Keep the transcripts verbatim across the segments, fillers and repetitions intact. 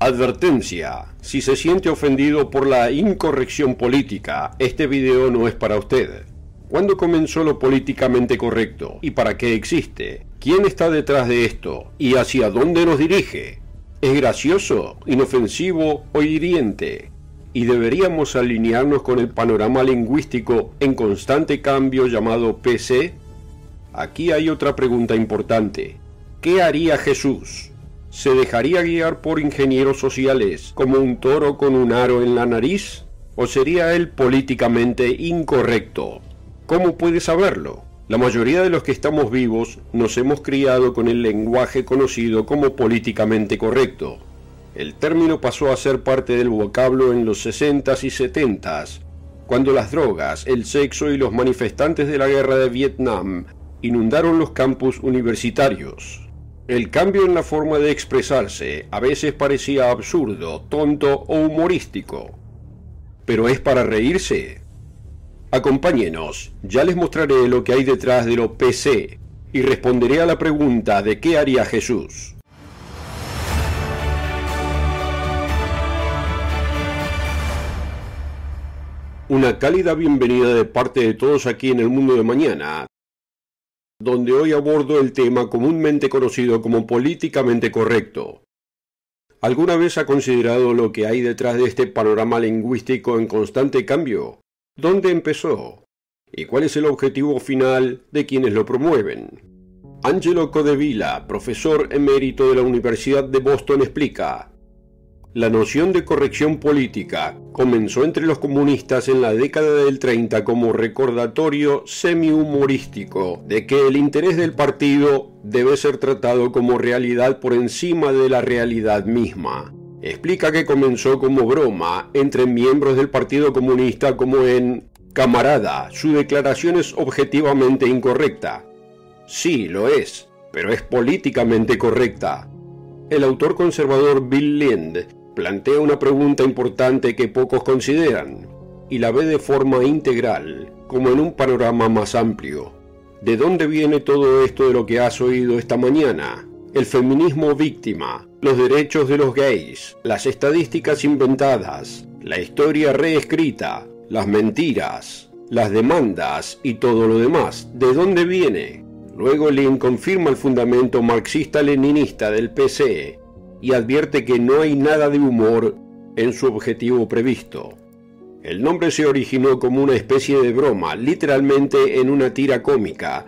Advertencia: si se siente ofendido por la incorrección política, este video no es para usted. ¿Cuándo comenzó lo políticamente correcto? ¿Y para qué existe? ¿Quién está detrás de esto? ¿Y hacia dónde nos dirige? ¿Es gracioso, inofensivo o hiriente? ¿Y deberíamos alinearnos con el panorama lingüístico en constante cambio llamado P C? Aquí hay otra pregunta importante. ¿Qué haría Jesús? ¿Se dejaría guiar por ingenieros sociales como un toro con un aro en la nariz? ¿O sería él políticamente incorrecto? ¿Cómo puede saberlo? La mayoría de los que estamos vivos nos hemos criado con el lenguaje conocido como políticamente correcto. El término pasó a ser parte del vocablo en los sesentas y setentas, cuando las drogas, el sexo y los manifestantes de la guerra de Vietnam inundaron los campus universitarios. El cambio en la forma de expresarse a veces parecía absurdo, tonto o humorístico. ¿Pero es para reírse? Acompáñenos, ya les mostraré lo que hay detrás de lo P C y responderé a la pregunta de ¿qué haría Jesús? Una cálida bienvenida de parte de todos aquí en el Mundo de Mañana, donde hoy abordo el tema comúnmente conocido como políticamente correcto. ¿Alguna vez ha considerado lo que hay detrás de este panorama lingüístico en constante cambio? ¿Dónde empezó? ¿Y cuál es el objetivo final de quienes lo promueven? Angelo Codevilla, profesor emérito de la Universidad de Boston, explica: la noción de corrección política comenzó entre los comunistas en la década del treinta como recordatorio semi-humorístico de que el interés del partido debe ser tratado como realidad por encima de la realidad misma. Explica que comenzó como broma entre miembros del Partido Comunista, como en «Camarada, su declaración es objetivamente incorrecta». Sí, lo es, pero es políticamente correcta. El autor conservador Bill Lind plantea una pregunta importante que pocos consideran, y la ve de forma integral, como en un panorama más amplio. ¿De dónde viene todo esto de lo que has oído esta mañana? El feminismo víctima, los derechos de los gays, las estadísticas inventadas, la historia reescrita, las mentiras, las demandas y todo lo demás. ¿De dónde viene? Luego Lind confirma el fundamento marxista-leninista del P C y advierte que no hay nada de humor en su objetivo previsto. El nombre se originó como una especie de broma, literalmente en una tira cómica,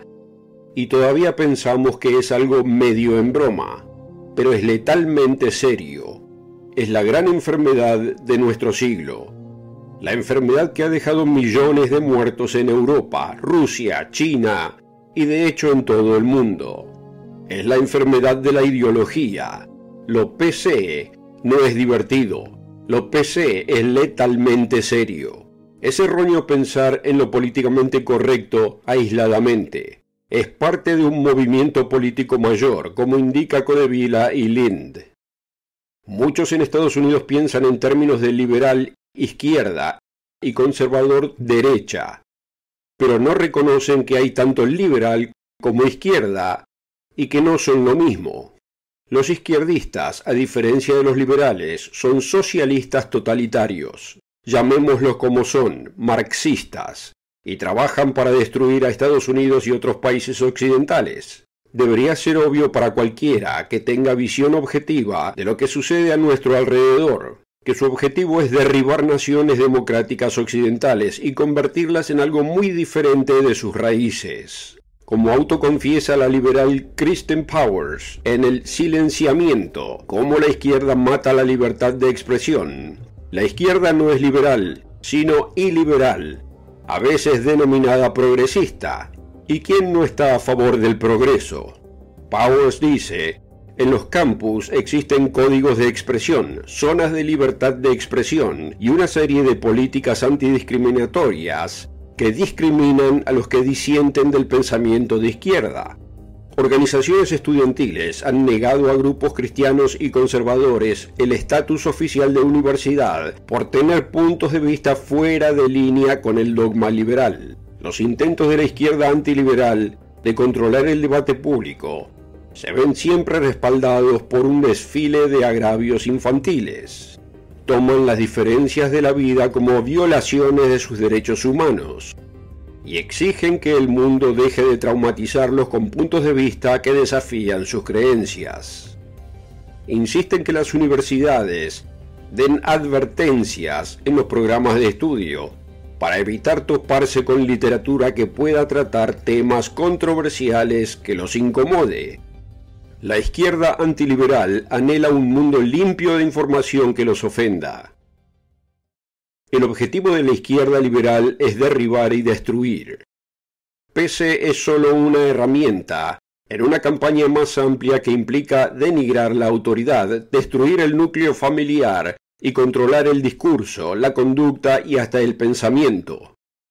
y todavía pensamos que es algo medio en broma, pero es letalmente serio. Es la gran enfermedad de nuestro siglo. La enfermedad que ha dejado millones de muertos en Europa, Rusia, China y de hecho en todo el mundo. Es la enfermedad de la ideología. Lo P C no es divertido. Lo P C es letalmente serio. Es erróneo pensar en lo políticamente correcto aisladamente. Es parte de un movimiento político mayor, como indica Codevilla y Lind. Muchos en Estados Unidos piensan en términos de liberal izquierda y conservador derecha, pero no reconocen que hay tanto liberal como izquierda y que no son lo mismo. Los izquierdistas, a diferencia de los liberales, son socialistas totalitarios, llamémoslos como son, marxistas, y trabajan para destruir a Estados Unidos y otros países occidentales. Debería ser obvio para cualquiera que tenga visión objetiva de lo que sucede a nuestro alrededor, que su objetivo es derribar naciones democráticas occidentales y convertirlas en algo muy diferente de sus raíces. Como autoconfiesa la liberal Kristen Powers en El silenciamiento, cómo la izquierda mata la libertad de expresión. La izquierda no es liberal, sino iliberal, a veces denominada progresista. ¿Y quién no está a favor del progreso? Powers dice: en los campus existen códigos de expresión, zonas de libertad de expresión y una serie de políticas antidiscriminatorias que discriminan a los que disienten del pensamiento de izquierda. Organizaciones estudiantiles han negado a grupos cristianos y conservadores el estatus oficial de universidad por tener puntos de vista fuera de línea con el dogma liberal. Los intentos de la izquierda antiliberal de controlar el debate público se ven siempre respaldados por un desfile de agravios infantiles. Toman las diferencias de la vida como violaciones de sus derechos humanos y exigen que el mundo deje de traumatizarlos con puntos de vista que desafían sus creencias. Insisten que las universidades den advertencias en los programas de estudio para evitar toparse con literatura que pueda tratar temas controversiales que los incomode. La izquierda antiliberal anhela un mundo limpio de información que los ofenda. El objetivo de la izquierda liberal es derribar y destruir. P C es solo una herramienta en una campaña más amplia que implica denigrar la autoridad, destruir el núcleo familiar y controlar el discurso, la conducta y hasta el pensamiento.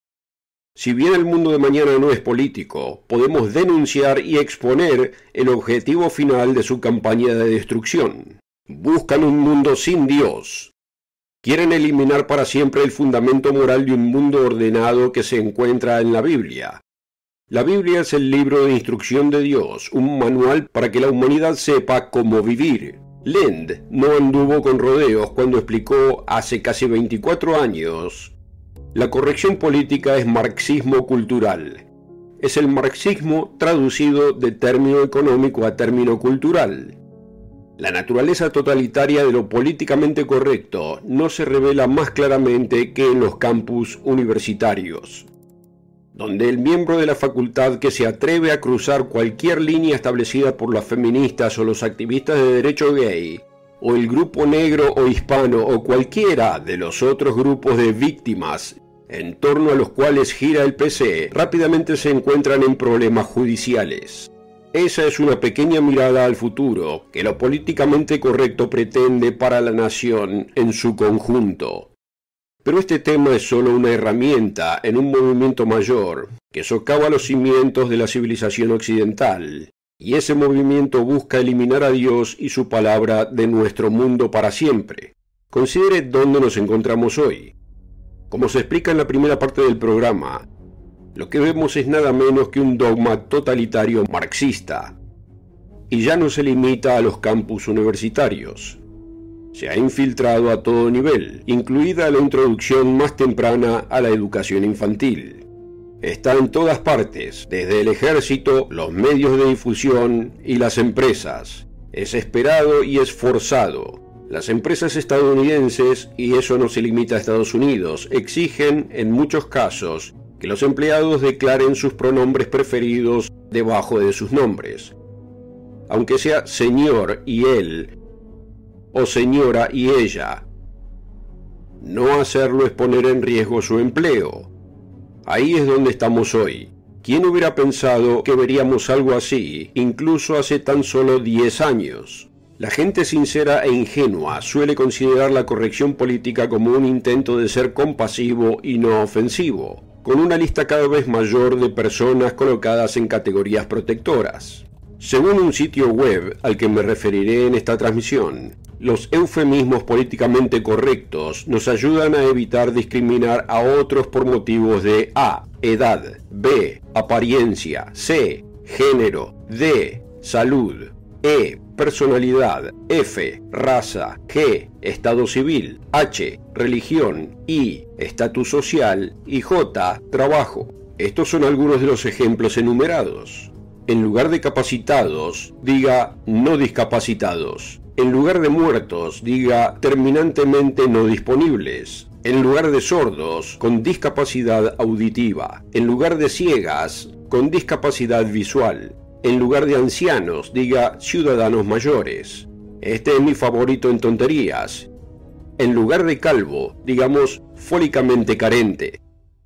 Si bien el mundo de mañana no es político, podemos denunciar y exponer el objetivo final de su campaña de destrucción. Buscan un mundo sin Dios. Quieren eliminar para siempre el fundamento moral de un mundo ordenado que se encuentra en la Biblia. La Biblia es el libro de instrucción de Dios, un manual para que la humanidad sepa cómo vivir. Lend no anduvo con rodeos cuando explicó hace casi veinticuatro años: la corrección política es marxismo cultural. Es el marxismo traducido de término económico a término cultural. La naturaleza totalitaria de lo políticamente correcto no se revela más claramente que en los campus universitarios, donde el miembro de la facultad que se atreve a cruzar cualquier línea establecida por las feministas o los activistas de derecho gay, o el grupo negro o hispano o cualquiera de los otros grupos de víctimas en torno a los cuales gira el P C, rápidamente se encuentran en problemas judiciales. Esa es una pequeña mirada al futuro que lo políticamente correcto pretende para la nación en su conjunto. Pero este tema es solo una herramienta en un movimiento mayor que socava los cimientos de la civilización occidental, y ese movimiento busca eliminar a Dios y su palabra de nuestro mundo para siempre. Considere dónde nos encontramos hoy. Como se explica en la primera parte del programa, lo que vemos es nada menos que un dogma totalitario marxista, y ya no se limita a los campus universitarios. Se ha infiltrado a todo nivel, incluida la introducción más temprana a la educación infantil. Está en todas partes, desde el ejército, los medios de difusión y las empresas. Es esperado y es forzado. Las empresas estadounidenses, y eso no se limita a Estados Unidos, exigen, en muchos casos, que los empleados declaren sus pronombres preferidos debajo de sus nombres, aunque sea señor y él, o señora y ella. No hacerlo es poner en riesgo su empleo. Ahí es donde estamos hoy. ¿Quién hubiera pensado que veríamos algo así, incluso hace tan solo diez años? La gente sincera e ingenua suele considerar la corrección política como un intento de ser compasivo y no ofensivo, con una lista cada vez mayor de personas colocadas en categorías protectoras. Según un sitio web al que me referiré en esta transmisión, los eufemismos políticamente correctos nos ayudan a evitar discriminar a otros por motivos de A, edad, B, apariencia, C, género, D, salud, E, personalidad, F, raza, G, estado civil, H, religión, I, estatus social y J, trabajo. Estos son algunos de los ejemplos enumerados. En lugar de capacitados, diga no discapacitados. En lugar de muertos, diga terminantemente no disponibles. En lugar de sordos, con discapacidad auditiva. En lugar de ciegas, con discapacidad visual. En lugar de ancianos, diga ciudadanos mayores. Este es mi favorito en tonterías. En lugar de calvo, digamos fólicamente carente.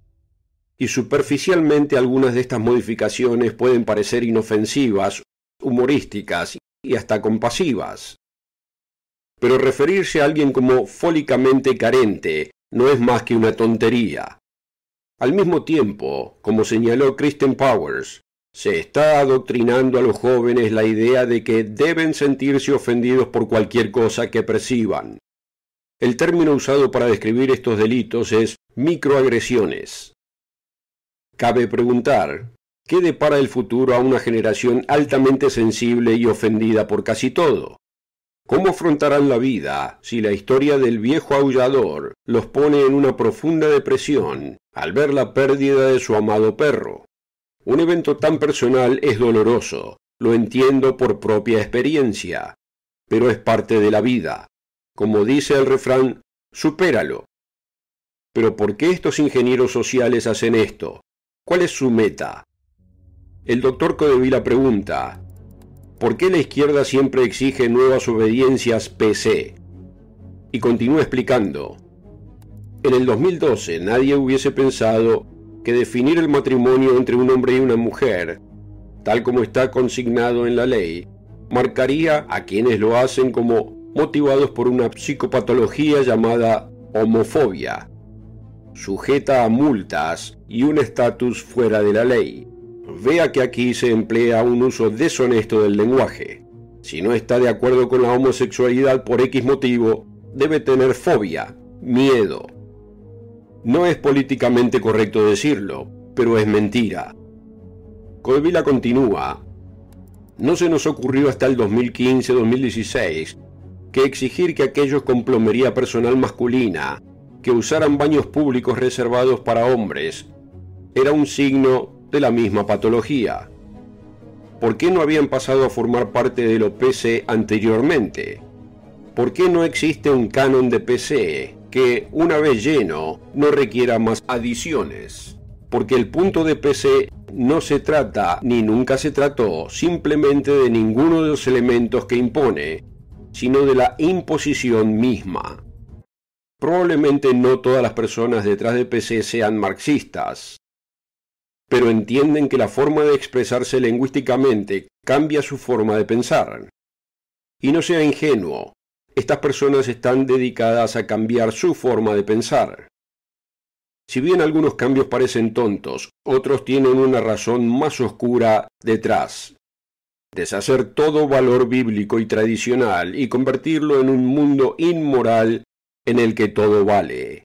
Y superficialmente algunas de estas modificaciones pueden parecer inofensivas, humorísticas y hasta compasivas. Pero referirse a alguien como fólicamente carente no es más que una tontería. Al mismo tiempo, como señaló Kristen Powers, se está adoctrinando a los jóvenes la idea de que deben sentirse ofendidos por cualquier cosa que perciban. El término usado para describir estos delitos es microagresiones. Cabe preguntar, ¿Qué depara el futuro a una generación altamente sensible y ofendida por casi todo? ¿Cómo afrontarán la vida si la historia del viejo aullador los pone en una profunda depresión al ver la pérdida de su amado perro? Un evento tan personal es doloroso, lo entiendo por propia experiencia, pero es parte de la vida. Como dice el refrán, supéralo. Pero ¿por qué estos ingenieros sociales hacen esto? ¿Cuál es su meta? El doctor Codevila pregunta, ¿por qué la izquierda siempre exige nuevas obediencias P C? Y continúa explicando, en el dos mil doce nadie hubiese pensado que definir el matrimonio entre un hombre y una mujer, tal como está consignado en la ley, marcaría a quienes lo hacen como motivados por una psicopatología llamada homofobia, sujeta a multas y un estatus fuera de la ley. Vea que aquí se emplea un uso deshonesto del lenguaje. Si no está de acuerdo con la homosexualidad por X motivo, debe tener fobia, miedo. No es políticamente correcto decirlo, pero es mentira. Codevila continúa. No se nos ocurrió hasta el dos mil quince dos mil dieciséis que exigir que aquellos con plomería personal masculina que usaran baños públicos reservados para hombres era un signo de la misma patología. ¿Por qué no habían pasado a formar parte de lo P C anteriormente? ¿Por qué no existe un canon de P C que, una vez lleno, no requiera más adiciones? Porque el punto de P C no se trata, ni nunca se trató, simplemente de ninguno de los elementos que impone, sino de la imposición misma. Probablemente no todas las personas detrás de P C sean marxistas, pero entienden que la forma de expresarse lingüísticamente cambia su forma de pensar. Y no sea ingenuo, estas personas están dedicadas a cambiar su forma de pensar. Si bien algunos cambios parecen tontos, otros tienen una razón más oscura detrás. Deshacer todo valor bíblico y tradicional y convertirlo en un mundo inmoral en el que todo vale.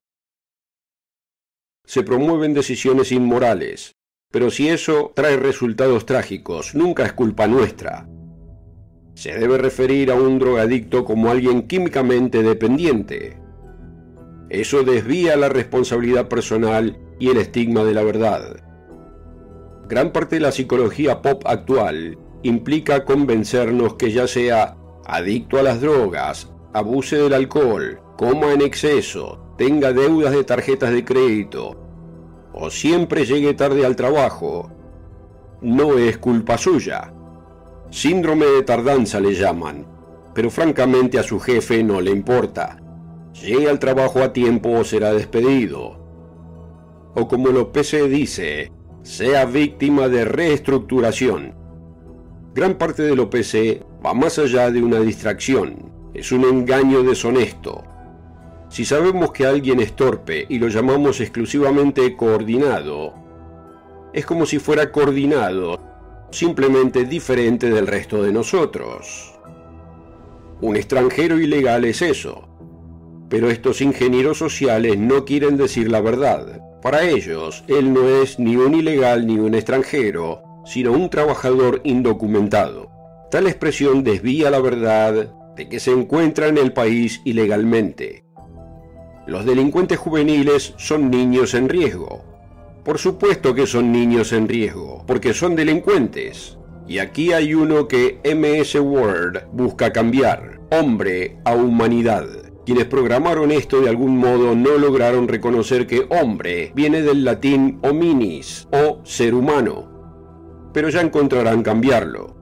Se promueven decisiones inmorales, pero si eso trae resultados trágicos, nunca es culpa nuestra. Se debe referir a un drogadicto como alguien químicamente dependiente. Eso desvía la responsabilidad personal y el estigma de la verdad. Gran parte de la psicología pop actual implica convencernos que ya sea adicto a las drogas, abuse del alcohol, coma en exceso, tenga deudas de tarjetas de crédito o siempre llegue tarde al trabajo, no es culpa suya. Síndrome de tardanza le llaman, pero francamente a su jefe no le importa. Llegue al trabajo a tiempo o será despedido. O como lo P C dice, sea víctima de reestructuración. Gran parte de lo P C va más allá de una distracción, es un engaño deshonesto. Si sabemos que alguien es torpe y lo llamamos exclusivamente coordinado, es como si fuera coordinado, simplemente diferente del resto de nosotros. Un extranjero ilegal es eso, pero estos ingenieros sociales no quieren decir la verdad. Para ellos, él no es ni un ilegal ni un extranjero, sino un trabajador indocumentado. Tal expresión desvía la verdad de que se encuentra en el país ilegalmente. Los delincuentes juveniles son niños en riesgo. Por supuesto que son niños en riesgo, porque son delincuentes. Y aquí hay uno que M S Word busca cambiar, hombre a humanidad. Quienes programaron esto de algún modo no lograron reconocer que hombre viene del latín hominis, o ser humano. Pero ya encontrarán cambiarlo.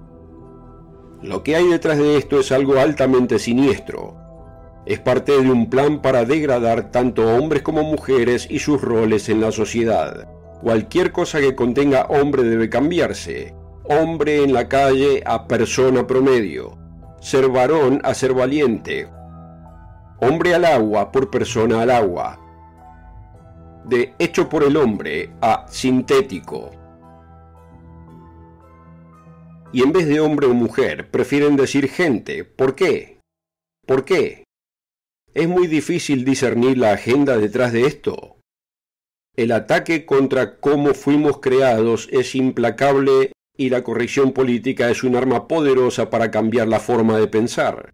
Lo que hay detrás de esto es algo altamente siniestro. Es parte de un plan para degradar tanto hombres como mujeres y sus roles en la sociedad. Cualquier cosa que contenga hombre debe cambiarse. Hombre en la calle a persona promedio. Ser varón a ser valiente. Hombre al agua por persona al agua. De hecho por el hombre a sintético. Y en vez de hombre o mujer, prefieren decir gente. ¿Por qué? ¿Por qué? ¿Es muy difícil discernir la agenda detrás de esto? El ataque contra cómo fuimos creados es implacable y la corrección política es un arma poderosa para cambiar la forma de pensar.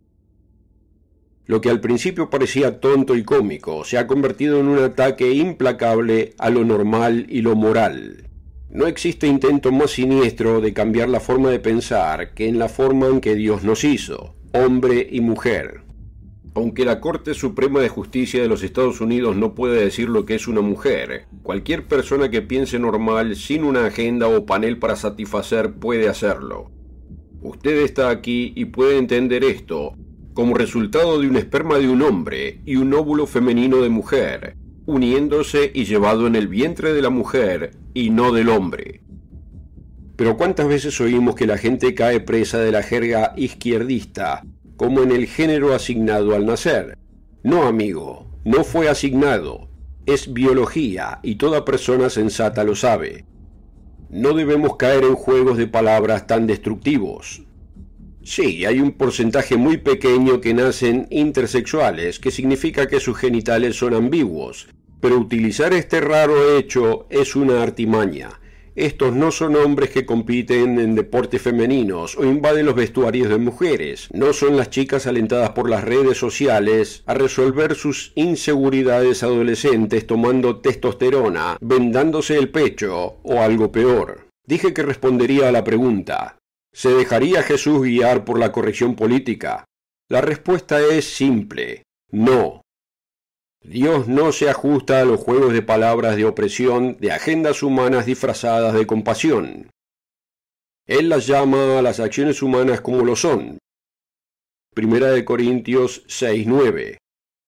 Lo que al principio parecía tonto y cómico se ha convertido en un ataque implacable a lo normal y lo moral. No existe intento más siniestro de cambiar la forma de pensar que en la forma en que Dios nos hizo, hombre y mujer. Aunque la Corte Suprema de Justicia de los Estados Unidos no puede decir lo que es una mujer, cualquier persona que piense normal sin una agenda o panel para satisfacer puede hacerlo. Usted está aquí y puede entender esto como resultado de un esperma de un hombre y un óvulo femenino de mujer, uniéndose y llevado en el vientre de la mujer y no del hombre. Pero ¿cuántas veces oímos que la gente cae presa de la jerga izquierdista, como en el género asignado al nacer? No, amigo, no fue asignado, es biología y toda persona sensata lo sabe. No debemos caer en juegos de palabras tan destructivos. Sí, hay un porcentaje muy pequeño que nacen intersexuales, que significa que sus genitales son ambiguos, pero utilizar este raro hecho es una artimaña. Estos no son hombres que compiten en deportes femeninos o invaden los vestuarios de mujeres. No son las chicas alentadas por las redes sociales a resolver sus inseguridades adolescentes tomando testosterona, vendándose el pecho o algo peor. Dije que respondería a la pregunta: ¿se dejaría Jesús guiar por la corrección política? La respuesta es simple: no. Dios no se ajusta a los juegos de palabras de opresión de agendas humanas disfrazadas de compasión. Él las llama a las acciones humanas como lo son. Primera de Corintios seis nueve.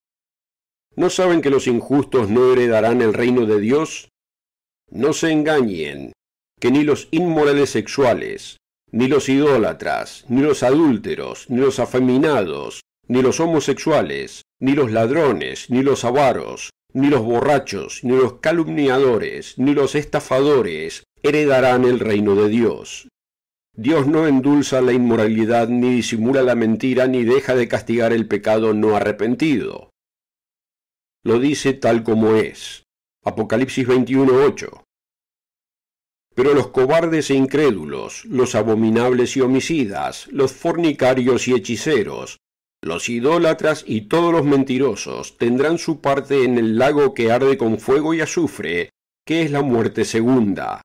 ¿No saben que los injustos no heredarán el reino de Dios? No se engañen, que ni los inmorales sexuales, ni los idólatras, ni los adúlteros, ni los afeminados, ni los homosexuales, ni los ladrones, ni los avaros, ni los borrachos, ni los calumniadores, ni los estafadores heredarán el reino de Dios. Dios no endulza la inmoralidad, ni disimula la mentira, ni deja de castigar el pecado no arrepentido. Lo dice tal como es. Apocalipsis veintiuno ocho. Pero los cobardes e incrédulos, los abominables y homicidas, los fornicarios y hechiceros, los idólatras y todos los mentirosos tendrán su parte en el lago que arde con fuego y azufre, que es la muerte segunda.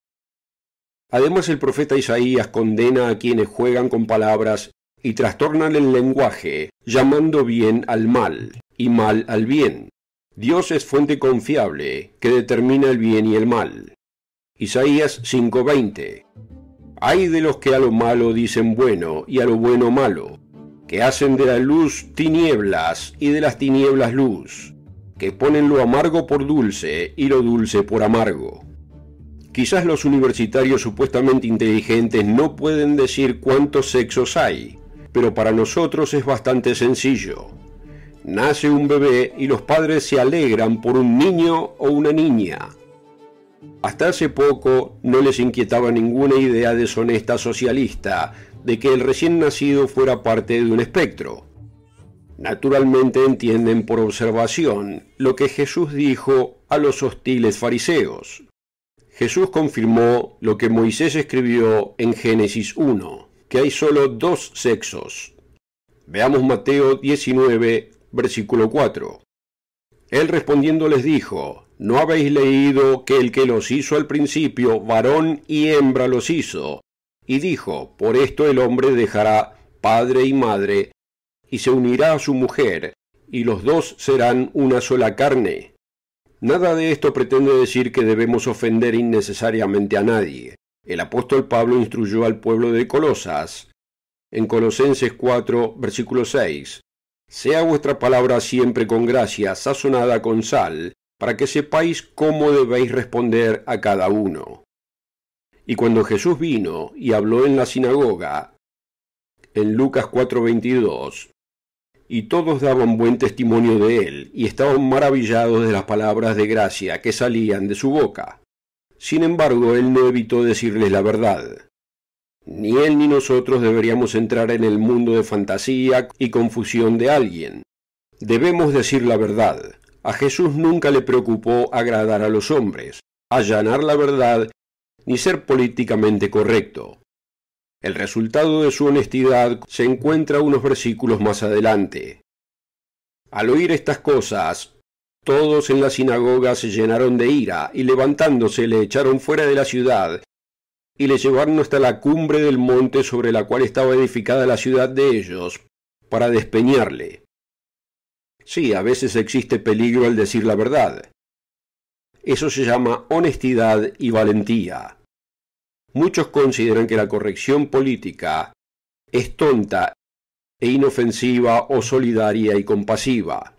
Además, el profeta Isaías condena a quienes juegan con palabras y trastornan el lenguaje, llamando bien al mal y mal al bien. Dios es fuente confiable que determina el bien y el mal. Isaías cinco veinte. Ay de los que a lo malo dicen bueno y a lo bueno malo, que hacen de la luz tinieblas y de las tinieblas luz, que ponen lo amargo por dulce y lo dulce por amargo. Quizás los universitarios supuestamente inteligentes no pueden decir cuántos sexos hay, pero para nosotros es bastante sencillo. Nace un bebé y los padres se alegran por un niño o una niña. Hasta hace poco no les inquietaba ninguna idea deshonesta socialista de que el recién nacido fuera parte de un espectro. Naturalmente entienden por observación lo que Jesús dijo a los hostiles fariseos. Jesús confirmó lo que Moisés escribió en Génesis uno, que hay solo dos sexos. Veamos Mateo diecinueve, versículo cuatro. Él respondiendo les dijo: ¿no habéis leído que el que los hizo al principio, varón y hembra los hizo? Y dijo: por esto el hombre dejará padre y madre, y se unirá a su mujer, y los dos serán una sola carne. Nada de esto pretende decir que debemos ofender innecesariamente a nadie. El apóstol Pablo instruyó al pueblo de Colosas, en Colosenses cuatro, versículo seis, sea vuestra palabra siempre con gracia, sazonada con sal, para que sepáis cómo debéis responder a cada uno. Y cuando Jesús vino y habló en la sinagoga, en Lucas cuatro veintidós, y todos daban buen testimonio de él, y estaban maravillados de las palabras de gracia que salían de su boca. Sin embargo, él no evitó decirles la verdad. Ni él ni nosotros deberíamos entrar en el mundo de fantasía y confusión de alguien. Debemos decir la verdad. A Jesús nunca le preocupó agradar a los hombres, allanar la verdad, ni ser políticamente correcto. El resultado de su honestidad se encuentra unos versículos más adelante. Al oír estas cosas, todos en la sinagoga se llenaron de ira y levantándose le echaron fuera de la ciudad y le llevaron hasta la cumbre del monte sobre la cual estaba edificada la ciudad de ellos, para despeñarle. Sí, a veces existe peligro al decir la verdad. Eso se llama honestidad y valentía. Muchos consideran que la corrección política es tonta e inofensiva o solidaria y compasiva.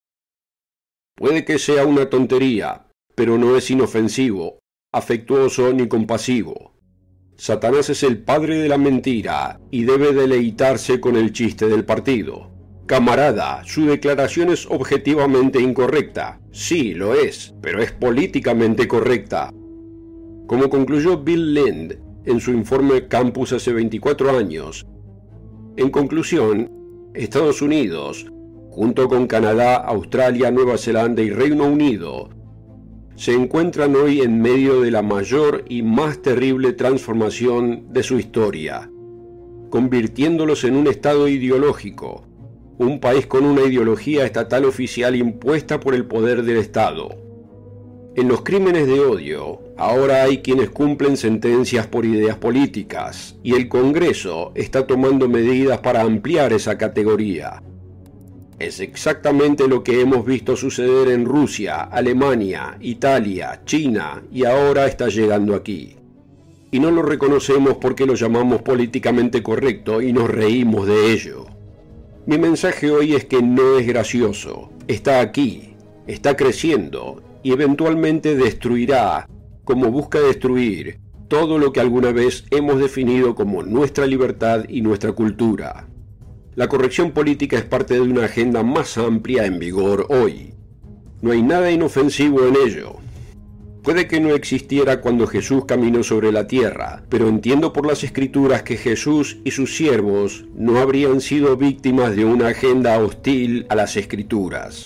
Puede que sea una tontería, pero no es inofensivo, afectuoso ni compasivo. Satanás es el padre de la mentira y debe deleitarse con el chiste del partido. Camarada, su declaración es objetivamente incorrecta. Sí, lo es, pero es políticamente correcta. Como concluyó Bill Lind en su informe Campus hace veinticuatro años, en conclusión, Estados Unidos, junto con Canadá, Australia, Nueva Zelanda y Reino Unido, se encuentran hoy en medio de la mayor y más terrible transformación de su historia, convirtiéndolos en un estado ideológico, un país con una ideología estatal oficial impuesta por el poder del Estado. En los crímenes de odio, ahora hay quienes cumplen sentencias por ideas políticas, y el Congreso está tomando medidas para ampliar esa categoría. Es exactamente lo que hemos visto suceder en Rusia, Alemania, Italia, China, y ahora está llegando aquí. Y no lo reconocemos porque lo llamamos políticamente correcto y nos reímos de ello. Mi mensaje hoy es que no es gracioso, está aquí, está creciendo, y eventualmente destruirá, como busca destruir, todo lo que alguna vez hemos definido como nuestra libertad y nuestra cultura. La corrección política es parte de una agenda más amplia en vigor hoy. No hay nada inofensivo en ello. Puede que no existiera cuando Jesús caminó sobre la tierra, pero entiendo por las Escrituras que Jesús y sus siervos no habrían sido víctimas de una agenda hostil a las Escrituras.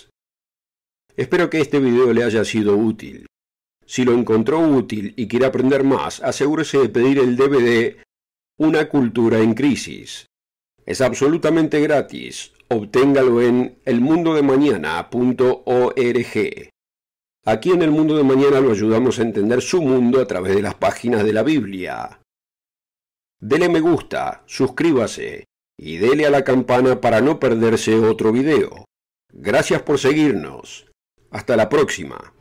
Espero que este video le haya sido útil. Si lo encontró útil y quiere aprender más, asegúrese de pedir el D V D Una cultura en crisis. Es absolutamente gratis. Obténgalo en el mundo de mañana punto org. Aquí en El Mundo de Mañana lo ayudamos a entender su mundo a través de las páginas de la Biblia. Dele me gusta, suscríbase y dele a la campana para no perderse otro video. Gracias por seguirnos. Hasta la próxima.